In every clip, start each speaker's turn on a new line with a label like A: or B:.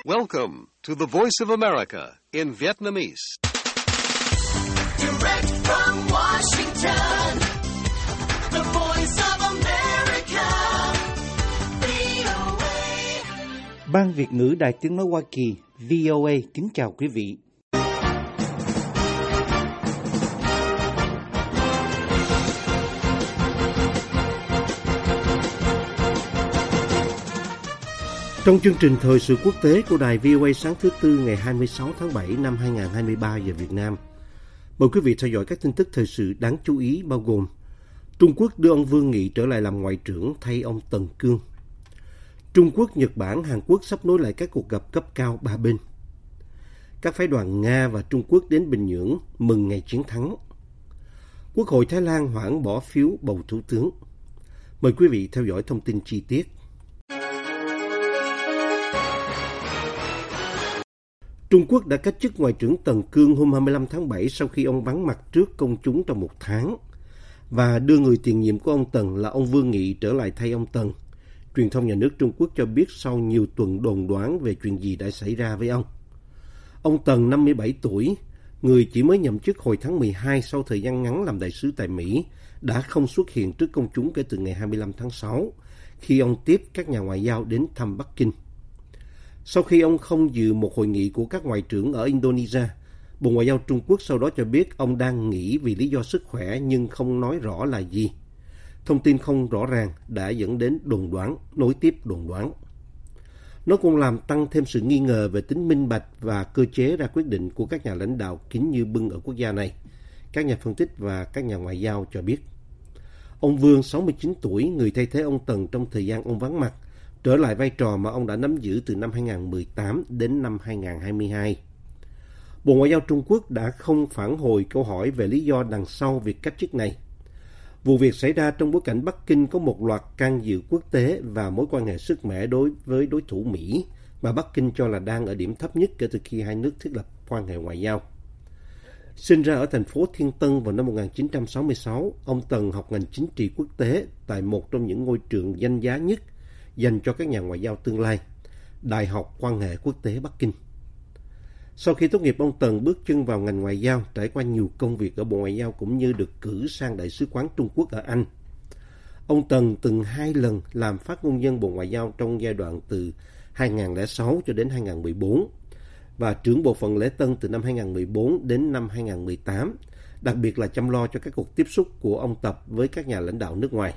A: Welcome to the Voice of America in Vietnamese.
B: Direct from Washington, the Voice of America, VOA.
C: Ban Việt ngữ Đài Tiếng nói Hoa Kỳ, VOA kính chào quý vị. Trong chương trình thời sự quốc tế của đài VOA sáng thứ Tư ngày 26 tháng 7 năm 2023 giờ Việt Nam, mời quý vị theo dõi các tin tức thời sự đáng chú ý bao gồm: Trung Quốc đưa ông Vương Nghị trở lại làm ngoại trưởng thay ông Tần Cương. Trung Quốc, Nhật Bản, Hàn Quốc sắp nối lại các cuộc gặp cấp cao ba bên. Các phái đoàn Nga và Trung Quốc đến Bình Nhưỡng mừng ngày chiến thắng. Quốc hội Thái Lan hoãn bỏ phiếu bầu thủ tướng. Mời quý vị theo dõi thông tin chi tiết. Trung Quốc đã cách chức Ngoại trưởng Tần Cương hôm 25 tháng 7 sau khi ông vắng mặt trước công chúng trong một tháng và đưa người tiền nhiệm của ông Tần là ông Vương Nghị trở lại thay ông Tần. Truyền thông nhà nước Trung Quốc cho biết sau nhiều tuần đồn đoán về chuyện gì đã xảy ra với ông. Ông Tần, 57 tuổi, người chỉ mới nhậm chức hồi tháng 12 sau thời gian ngắn làm đại sứ tại Mỹ, đã không xuất hiện trước công chúng kể từ ngày 25 tháng 6 khi ông tiếp các nhà ngoại giao đến thăm Bắc Kinh. Sau khi ông không dự một hội nghị của các ngoại trưởng ở Indonesia, Bộ Ngoại giao Trung Quốc sau đó cho biết ông đang nghỉ vì lý do sức khỏe nhưng không nói rõ là gì. Thông tin không rõ ràng đã dẫn đến đồn đoán, nối tiếp đồn đoán. Nó cũng làm tăng thêm sự nghi ngờ về tính minh bạch và cơ chế ra quyết định của các nhà lãnh đạo kín như bưng ở quốc gia này, các nhà phân tích và các nhà ngoại giao cho biết. Ông Vương, 69 tuổi, người thay thế ông Tần trong thời gian ông vắng mặt, trở lại vai trò mà ông đã nắm giữ từ năm 2018 đến năm 2022. Bộ Ngoại giao Trung Quốc đã không phản hồi câu hỏi về lý do đằng sau việc cách chức này. Vụ việc xảy ra trong bối cảnh Bắc Kinh có một loạt can dự quốc tế và mối quan hệ sức mẻ đối với đối thủ Mỹ mà Bắc Kinh cho là đang ở điểm thấp nhất kể từ khi hai nước thiết lập quan hệ ngoại giao. Sinh ra ở thành phố Thiên Tân vào năm 1966, ông Tần học ngành chính trị quốc tế tại một trong những ngôi trường danh giá nhất dành cho các nhà ngoại giao tương lai, Đại học Quan hệ Quốc tế Bắc Kinh. Sau khi tốt nghiệp, ông Tần bước chân vào ngành ngoại giao, trải qua nhiều công việc ở Bộ Ngoại giao cũng như được cử sang Đại sứ quán Trung Quốc ở Anh. Ông Tần từng 2 lần làm phát ngôn nhân Bộ Ngoại giao trong giai đoạn từ 2006 cho đến 2014 và trưởng bộ phận lễ tân từ năm 2014 đến năm 2018, đặc biệt là chăm lo cho các cuộc tiếp xúc của ông Tập với các nhà lãnh đạo nước ngoài.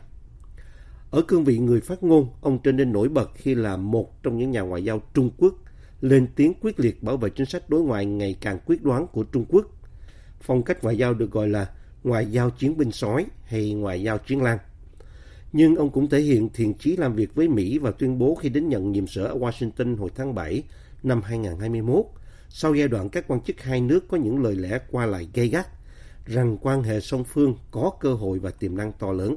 C: Ở cương vị người phát ngôn, ông trở nên nổi bật khi là một trong những nhà ngoại giao Trung Quốc lên tiếng quyết liệt bảo vệ chính sách đối ngoại ngày càng quyết đoán của Trung Quốc. Phong cách ngoại giao được gọi là ngoại giao chiến binh sói hay ngoại giao chiến lang. Nhưng ông cũng thể hiện thiện chí làm việc với Mỹ và tuyên bố khi đến nhận nhiệm sở ở Washington hồi tháng 7 năm 2021, sau giai đoạn các quan chức hai nước có những lời lẽ qua lại gay gắt, rằng quan hệ song phương có cơ hội và tiềm năng to lớn.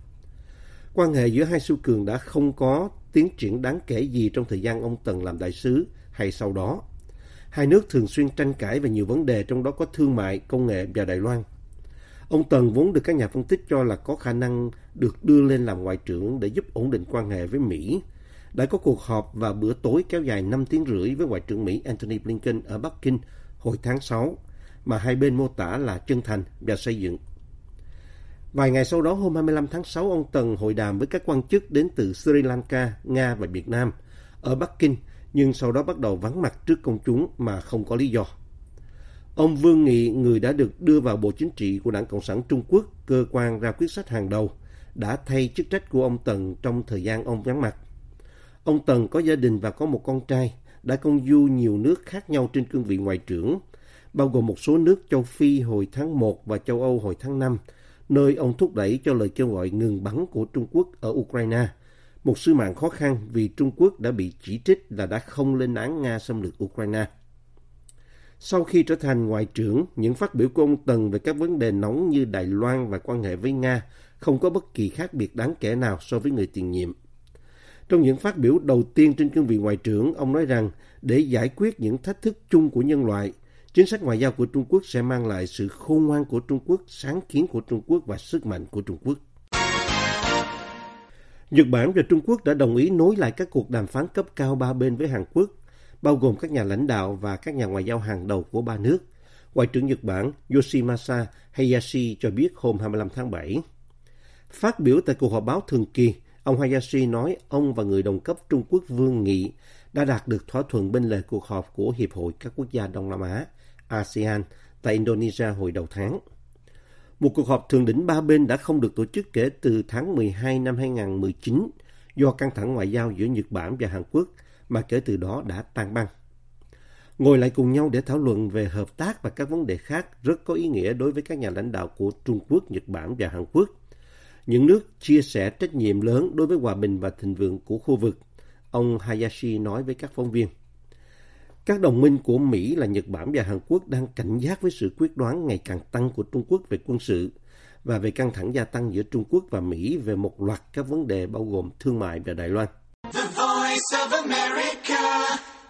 C: Quan hệ giữa hai siêu cường đã không có tiến triển đáng kể gì trong thời gian ông Tần làm đại sứ hay sau đó. Hai nước thường xuyên tranh cãi về nhiều vấn đề, trong đó có thương mại, công nghệ và Đài Loan. Ông Tần vốn được các nhà phân tích cho là có khả năng được đưa lên làm ngoại trưởng để giúp ổn định quan hệ với Mỹ. Đã có cuộc họp và bữa tối kéo dài 5 tiếng rưỡi với Ngoại trưởng Mỹ Antony Blinken ở Bắc Kinh hồi tháng 6, mà hai bên mô tả là chân thành và xây dựng. Vài ngày sau đó, hôm 25 tháng 6, ông Tần hội đàm với các quan chức đến từ Sri Lanka, Nga và Việt Nam ở Bắc Kinh, nhưng sau đó bắt đầu vắng mặt trước công chúng mà không có lý do. Ông Vương Nghị, người đã được đưa vào Bộ Chính trị của Đảng Cộng sản Trung Quốc, cơ quan ra quyết sách hàng đầu, đã thay chức trách của ông Tần trong thời gian ông vắng mặt. Ông Tần có gia đình và có một con trai, đã công du nhiều nước khác nhau trên cương vị ngoại trưởng, bao gồm một số nước châu Phi hồi tháng 1 và châu Âu hồi tháng 5, nơi ông thúc đẩy cho lời kêu gọi ngừng bắn của Trung Quốc ở Ukraine, một sứ mạng khó khăn vì Trung Quốc đã bị chỉ trích là đã không lên án Nga xâm lược Ukraine. Sau khi trở thành ngoại trưởng, những phát biểu của ông Tần về các vấn đề nóng như Đài Loan và quan hệ với Nga không có bất kỳ khác biệt đáng kể nào so với người tiền nhiệm. Trong những phát biểu đầu tiên trên cương vị ngoại trưởng, ông nói rằng để giải quyết những thách thức chung của nhân loại, chính sách ngoại giao của Trung Quốc sẽ mang lại sự khôn ngoan của Trung Quốc, sáng kiến của Trung Quốc và sức mạnh của Trung Quốc. Nhật Bản và Trung Quốc đã đồng ý nối lại các cuộc đàm phán cấp cao ba bên với Hàn Quốc, bao gồm các nhà lãnh đạo và các nhà ngoại giao hàng đầu của ba nước. Ngoại trưởng Nhật Bản Yoshimasa Hayashi cho biết hôm 25 tháng 7. Phát biểu tại cuộc họp báo thường kỳ, ông Hayashi nói ông và người đồng cấp Trung Quốc Vương Nghị đã đạt được thỏa thuận bên lề cuộc họp của Hiệp hội các quốc gia Đông Nam Á, ASEAN, tại Indonesia hồi đầu tháng. Một cuộc họp thượng đỉnh ba bên đã không được tổ chức kể từ tháng 12 năm 2019 do căng thẳng ngoại giao giữa Nhật Bản và Hàn Quốc mà kể từ đó đã tan băng. Ngồi lại cùng nhau để thảo luận về hợp tác và các vấn đề khác rất có ý nghĩa đối với các nhà lãnh đạo của Trung Quốc, Nhật Bản và Hàn Quốc. Những nước chia sẻ trách nhiệm lớn đối với hòa bình và thịnh vượng của khu vực, ông Hayashi nói với các phóng viên. Các đồng minh của Mỹ là Nhật Bản và Hàn Quốc đang cảnh giác với sự quyết đoán ngày càng tăng của Trung Quốc về quân sự và về căng thẳng gia tăng giữa Trung Quốc và Mỹ về một loạt các vấn đề bao gồm thương mại và Đài Loan.
B: The Voice of America,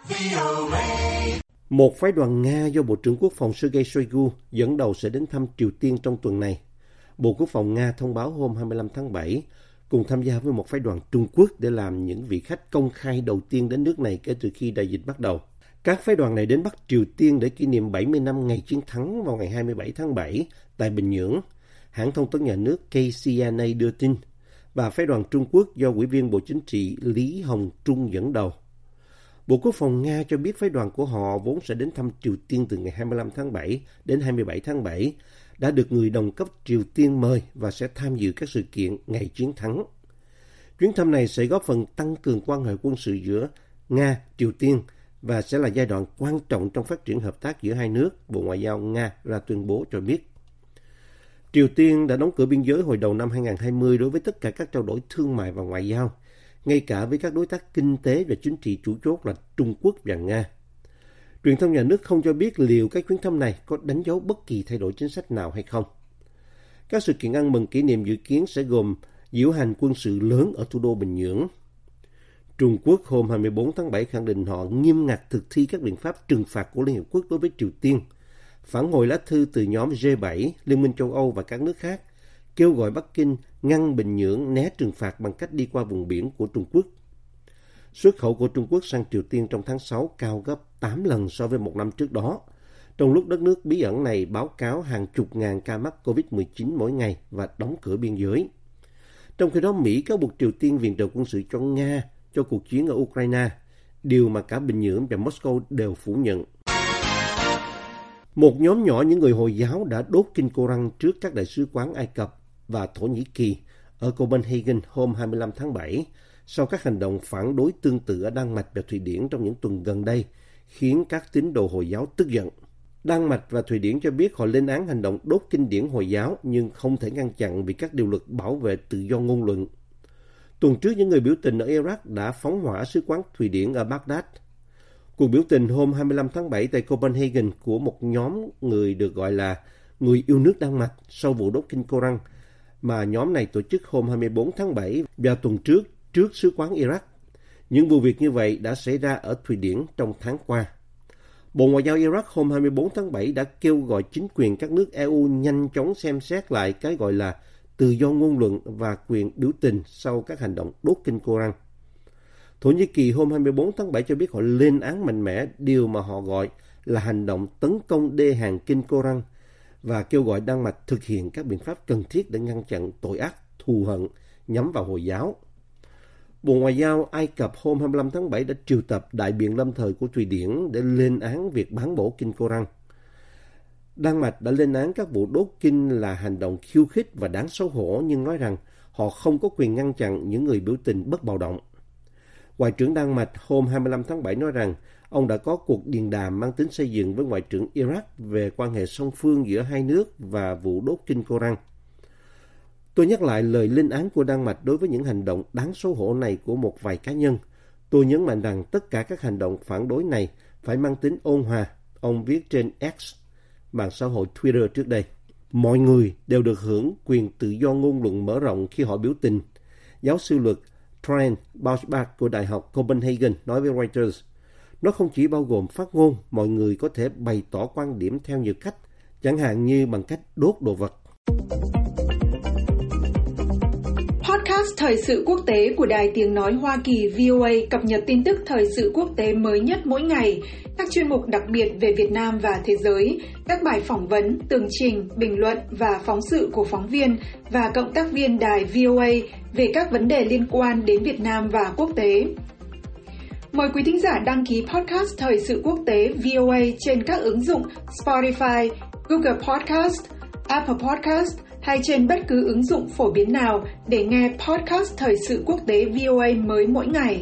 B: VOA.
C: Một phái đoàn Nga do Bộ trưởng Quốc phòng Sergei Shoigu dẫn đầu sẽ đến thăm Triều Tiên trong tuần này. Bộ Quốc phòng Nga thông báo hôm 25 tháng 7 cùng tham gia với một phái đoàn Trung Quốc để làm những vị khách công khai đầu tiên đến nước này kể từ khi đại dịch bắt đầu. Các phái đoàn này đến Bắc Triều Tiên để kỷ niệm 70 năm ngày chiến thắng vào ngày 27 tháng 7 tại Bình Nhưỡng, hãng thông tấn nhà nước KCNA đưa tin, và phái đoàn Trung Quốc do Ủy viên Bộ Chính trị Lý Hồng Trung dẫn đầu. Bộ Quốc phòng Nga cho biết phái đoàn của họ vốn sẽ đến thăm Triều Tiên từ ngày 25 tháng 7 đến 27 tháng 7, đã được người đồng cấp Triều Tiên mời và sẽ tham dự các sự kiện ngày chiến thắng. Chuyến thăm này sẽ góp phần tăng cường quan hệ quân sự giữa Nga, Triều Tiên và sẽ là giai đoạn quan trọng trong phát triển hợp tác giữa hai nước, Bộ Ngoại giao Nga ra tuyên bố cho biết. Triều Tiên đã đóng cửa biên giới hồi đầu năm 2020 đối với tất cả các trao đổi thương mại và ngoại giao, ngay cả với các đối tác kinh tế và chính trị chủ chốt là Trung Quốc và Nga. Truyền thông nhà nước không cho biết liệu các chuyến thăm này có đánh dấu bất kỳ thay đổi chính sách nào hay không. Các sự kiện ăn mừng kỷ niệm dự kiến sẽ gồm diễu hành quân sự lớn ở thủ đô Bình Nhưỡng. Trung Quốc hôm 24 tháng 7 khẳng định họ nghiêm ngặt thực thi các biện pháp trừng phạt của Liên Hợp Quốc đối với Triều Tiên, phản hồi lá thư từ nhóm G7, Liên minh châu Âu và các nước khác, kêu gọi Bắc Kinh ngăn Bình Nhưỡng né trừng phạt bằng cách đi qua vùng biển của Trung Quốc. Xuất khẩu của Trung Quốc sang Triều Tiên trong tháng 6 cao gấp 8 lần so với một năm trước đó, trong lúc đất nước bí ẩn này báo cáo hàng chục ngàn ca mắc COVID-19 mỗi ngày và đóng cửa biên giới. Trong khi đó, Mỹ cáo buộc Triều Tiên viện trợ quân sự cho Nga cho cuộc chiến ở Ukraine, điều mà cả Bình Nhưỡng và Moscow đều phủ nhận. Một nhóm nhỏ những người Hồi giáo đã đốt kinh Koran trước các đại sứ quán Ai Cập và Thổ Nhĩ Kỳ ở Copenhagen hôm 25 tháng 7, sau các hành động phản đối tương tự ở Đan Mạch và Thụy Điển trong những tuần gần đây, khiến các tín đồ Hồi giáo tức giận. Đan Mạch và Thụy Điển cho biết họ lên án hành động đốt kinh điển Hồi giáo nhưng không thể ngăn chặn vì các điều luật bảo vệ tự do ngôn luận. Tuần trước, những người biểu tình ở Iraq đã phóng hỏa sứ quán Thụy Điển ở Baghdad. Cuộc biểu tình hôm 25 tháng 7 tại Copenhagen của một nhóm người được gọi là người yêu nước Đan Mạch sau vụ đốt kinh Koran mà nhóm này tổ chức hôm 24 tháng 7 vào tuần trước sứ quán Iraq. Những vụ việc như vậy đã xảy ra ở Thụy Điển trong tháng qua. Bộ Ngoại giao Iraq hôm 24 tháng 7 đã kêu gọi chính quyền các nước EU nhanh chóng xem xét lại cái gọi là tự do ngôn luận và quyền biểu tình sau các hành động đốt kinh Koran. Thổ Nhĩ Kỳ hôm 24 tháng 7 cho biết họ lên án mạnh mẽ điều mà họ gọi là hành động tấn công đê hàn kinh Koran và kêu gọi Đan Mạch thực hiện các biện pháp cần thiết để ngăn chặn tội ác thù hận nhắm vào Hồi giáo. Bộ Ngoại giao Ai Cập hôm 25 tháng 7 đã triệu tập đại biện lâm thời của Thụy Điển để lên án việc bán bổ kinh Koran. Đan Mạch đã lên án các vụ đốt kinh là hành động khiêu khích và đáng xấu hổ nhưng nói rằng họ không có quyền ngăn chặn những người biểu tình bất bạo động. Ngoại trưởng Đan Mạch hôm 25 tháng 7 nói rằng ông đã có cuộc điện đàm mang tính xây dựng với Ngoại trưởng Iraq về quan hệ song phương giữa hai nước và vụ đốt kinh Koran. Tôi nhắc lại lời lên án của Đan Mạch đối với những hành động đáng xấu hổ này của một vài cá nhân. Tôi nhấn mạnh rằng tất cả các hành động phản đối này phải mang tính ôn hòa, ông viết trên X, mạng xã hội Twitter trước đây. Mọi người đều được hưởng quyền tự do ngôn luận mở rộng khi họ biểu tình. Giáo sư luật Trent Bauschbach của Đại học Copenhagen nói với Reuters, nó không chỉ bao gồm phát ngôn, mọi người có thể bày tỏ quan điểm theo nhiều cách, chẳng hạn như bằng cách đốt đồ vật.
D: Podcast Thời sự quốc tế của Đài Tiếng Nói Hoa Kỳ VOA cập nhật tin tức thời sự quốc tế mới nhất mỗi ngày, các chuyên mục đặc biệt về Việt Nam và thế giới, các bài phỏng vấn, tường trình, bình luận và phóng sự của phóng viên và cộng tác viên đài VOA về các vấn đề liên quan đến Việt Nam và quốc tế. Mời quý thính giả đăng ký podcast Thời sự quốc tế VOA trên các ứng dụng Spotify, Google Podcast, Apple Podcast hay trên bất cứ ứng dụng phổ biến nào để nghe podcast Thời sự quốc tế VOA mới mỗi ngày.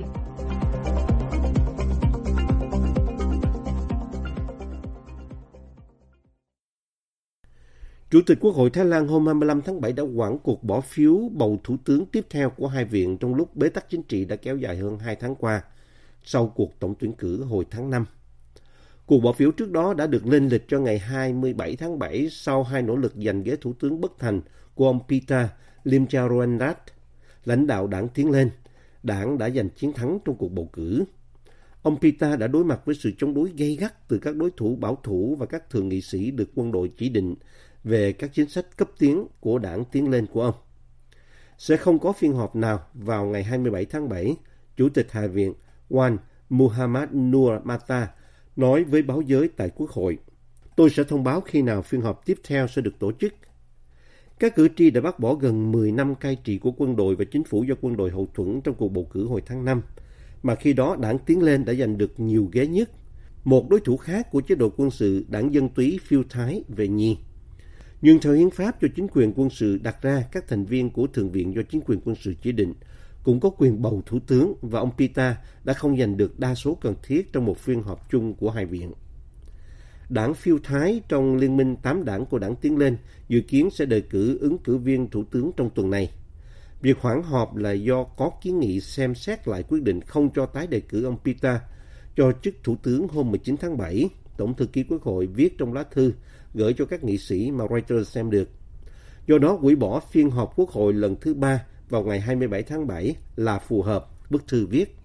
C: Chủ tịch Quốc hội Thái Lan hôm 25 tháng 7 đã hoãn cuộc bỏ phiếu bầu thủ tướng tiếp theo của hai viện trong lúc bế tắc chính trị đã kéo dài hơn 2 tháng qua, sau cuộc tổng tuyển cử hồi tháng 5. Cuộc bỏ phiếu trước đó đã được lên lịch cho ngày 27 tháng 7 sau hai nỗ lực giành ghế thủ tướng bất thành của ông Pita Limjaroenrat, lãnh đạo đảng Tiến Lên. Đảng đã giành chiến thắng trong cuộc bầu cử. Ông Pita đã đối mặt với sự chống đối gay gắt từ các đối thủ bảo thủ và các thượng nghị sĩ được quân đội chỉ định về các chính sách cấp tiến của đảng Tiến Lên của ông. Sẽ không có phiên họp nào vào ngày 27 tháng 7, Chủ tịch Hạ viện Wan Muhammad Nur Mata nói với báo giới tại Quốc hội, tôi sẽ thông báo khi nào phiên họp tiếp theo sẽ được tổ chức. Các cử tri đã bác bỏ gần 10 năm cai trị của quân đội và chính phủ do quân đội hậu thuẫn trong cuộc bầu cử hồi tháng 5, mà khi đó đảng Tiến Lên đã giành được nhiều ghế nhất. Một đối thủ khác của chế độ quân sự, đảng Dân túy Phiêu Thái về nhì. Nhưng theo hiến pháp cho chính quyền quân sự đặt ra, các thành viên của Thượng viện do chính quyền quân sự chỉ định cũng có quyền bầu thủ tướng và ông Pita đã không giành được đa số cần thiết trong một phiên họp chung của hai viện. Đảng Phiêu Thái trong liên minh 8 đảng của đảng Tiến Lên dự kiến sẽ đề cử ứng cử viên thủ tướng trong tuần này. Việc hoãn họp là do có kiến nghị xem xét lại quyết định không cho tái đề cử ông Pita cho chức thủ tướng hôm 19 tháng 7, Tổng thư ký Quốc hội viết trong lá thư gửi cho các nghị sĩ mà Reuters xem được. Do đó, hủy bỏ phiên họp Quốc hội lần thứ 3 vào ngày 27 tháng 7 là phù hợp, bức thư viết.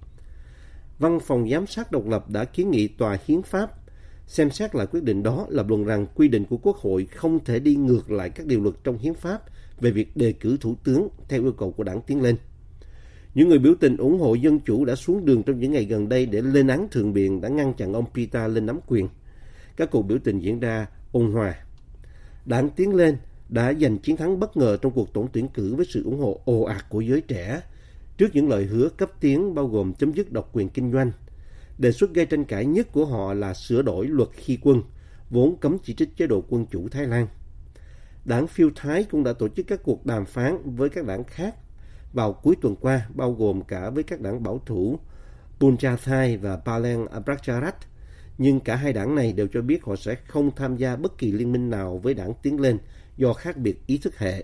C: Văn phòng giám sát độc lập đã kiến nghị Tòa Hiến pháp xem xét lại quyết định đó, lập luận rằng quy định của Quốc hội không thể đi ngược lại các điều luật trong hiến pháp về việc đề cử thủ tướng theo yêu cầu của đảng Tiến Lên. Những người biểu tình ủng hộ dân chủ đã xuống đường trong những ngày gần đây để lên án Thượng viện đã ngăn chặn ông Pita lên nắm quyền. Các cuộc biểu tình diễn ra ôn hòa. Đảng Tiến Lên đã giành chiến thắng bất ngờ trong cuộc tổng tuyển cử với sự ủng hộ ồ ạt của giới trẻ, trước những lời hứa cấp tiến bao gồm chấm dứt độc quyền kinh doanh. Đề xuất gây tranh cãi nhất của họ là sửa đổi luật khi quân, vốn cấm chỉ trích chế độ quân chủ Thái Lan. Đảng Phiêu Thái cũng đã tổ chức các cuộc đàm phán với các đảng khác vào cuối tuần qua, bao gồm cả với các đảng bảo thủ Punchathai và Palang Pracharat, nhưng cả hai đảng này đều cho biết họ sẽ không tham gia bất kỳ liên minh nào với đảng Tiến Lên do khác biệt ý thức hệ.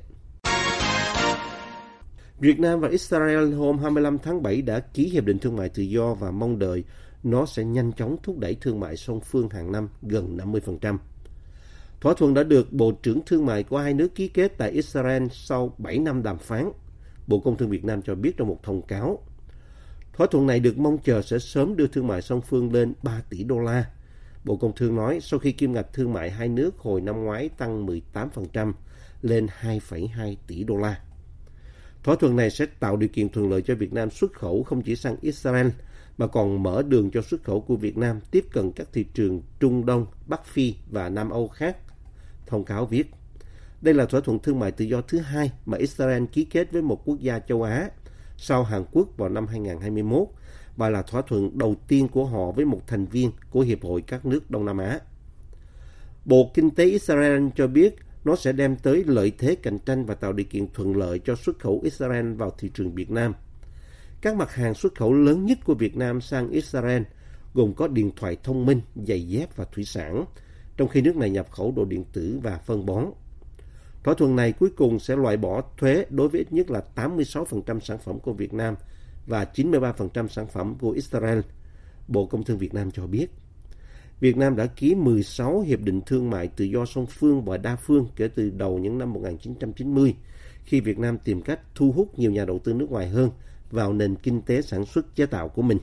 C: Việt Nam và Israel hôm 25 tháng 7 đã ký hiệp định thương mại tự do và mong đợi nó sẽ nhanh chóng thúc đẩy thương mại song phương hàng năm gần 50%. Thỏa thuận đã được Bộ trưởng Thương mại của hai nước ký kết tại Israel sau 7 năm đàm phán, Bộ Công Thương Việt Nam cho biết trong một thông cáo. Thỏa thuận này được mong chờ sẽ sớm đưa thương mại song phương lên 3 tỷ đô la. Bộ Công Thương nói sau khi kim ngạch thương mại hai nước hồi năm ngoái tăng 18% lên 2,2 tỷ đô la. Thỏa thuận này sẽ tạo điều kiện thuận lợi cho Việt Nam xuất khẩu không chỉ sang Israel, mà còn mở đường cho xuất khẩu của Việt Nam tiếp cận các thị trường Trung Đông, Bắc Phi và Nam Âu khác. Thông cáo viết, đây là thỏa thuận thương mại tự do thứ hai mà Israel ký kết với một quốc gia châu Á sau Hàn Quốc vào năm 2021 và là thỏa thuận đầu tiên của họ với một thành viên của Hiệp hội các nước Đông Nam Á. Bộ Kinh tế Israel cho biết nó sẽ đem tới lợi thế cạnh tranh và tạo điều kiện thuận lợi cho xuất khẩu Israel vào thị trường Việt Nam. Các mặt hàng xuất khẩu lớn nhất của Việt Nam sang Israel gồm có điện thoại thông minh, giày dép và thủy sản, trong khi nước này nhập khẩu đồ điện tử và phân bón. Thỏa thuận này cuối cùng sẽ loại bỏ thuế đối với ít nhất là 86% sản phẩm của Việt Nam và 93% sản phẩm của Israel, Bộ Công Thương Việt Nam cho biết. Việt Nam đã ký 16 hiệp định thương mại tự do song phương và đa phương kể từ đầu những năm 1990, khi Việt Nam tìm cách thu hút nhiều nhà đầu tư nước ngoài hơn vào nền kinh tế sản xuất chế tạo của mình.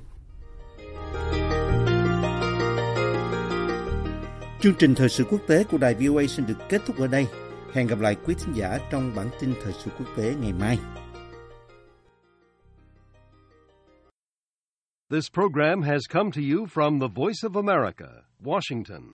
C: Chương trình Thời sự quốc tế của Đài VOA xin được kết thúc ở đây. Hẹn gặp lại quý thính giả trong bản tin Thời sự quốc tế ngày mai.
A: This program has come to you from the Voice of America, Washington.